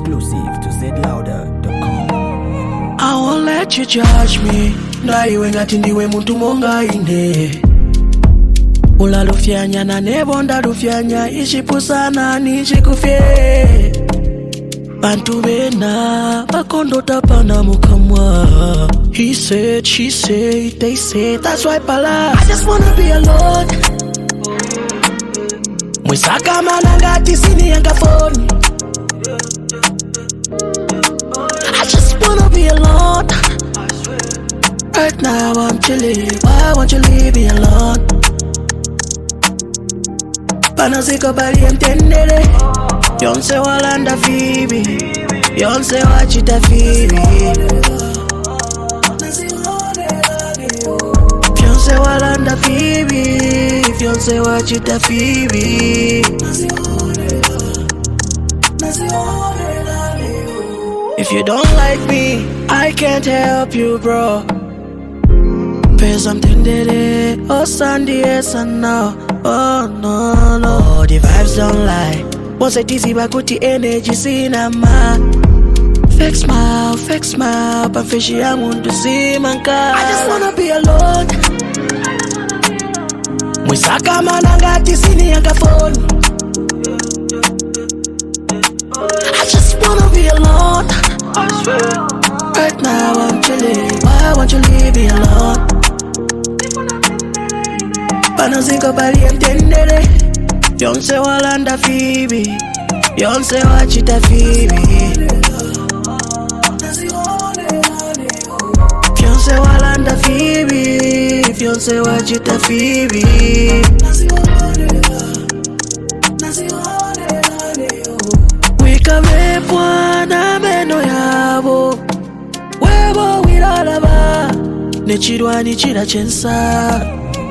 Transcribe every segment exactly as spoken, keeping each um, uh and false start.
Exclusive to Z Louder dot com. I won't let you judge me. Ndaiwe ngati ndiwe muntu monga ine. Ulalufyanya na nebo ndalufyanya. Ishipusana nichikufye. Bantu bena bakondo tapana mukamwa. He said, she said, they said. That's why pala I just wanna be alone. Mwisaka manangati sini yanga phone. I just wanna be alone. Right now I'm chilling. Why won't you leave me alone? Panaziko bali mtendere. Yonse walanda Phoebe. Yonse wachita Phoebe. Yonse walanda Phoebe. Yonse wachita Phoebe. If you don't like me, I can't help you, bro. Pay something today, oh Sunday, yes and no. Oh no, no. Oh, the vibes don't lie. Once it easy, but good the energy, cinema. Fake smile, fake smile, but fishy, I want to see my car. I just wanna be alone. Mwisaka manangati sini yanga phone. I just wanna be alone. Right now I'm chilling. Why won't you leave me alone? Panaziko bali mtendere. Yonse walanda Phoebe. Yonse wachita Phoebe. Yonse walanda Phoebe. Yonse wachita Phoebe. Wikabepwa na meno yabo. Webo wiralaba. Nechirwani chira chensa.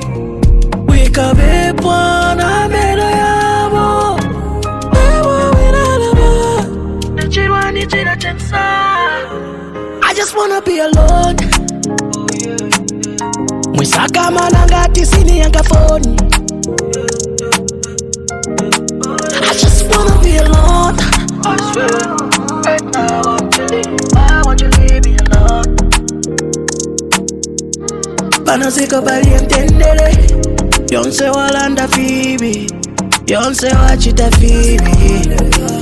Wikabepwa na meno yabo. Webo wiralaba. Nechirwani chira chensa. I just wanna be alone. Mwisaka manangati sini yanga phone. I just wanna be alone. Right now I'm chilling. Why won't you leave me alone? Panaziko bali mtendere. Yonse walanda Phoebe. Yonse wachita Phoebe.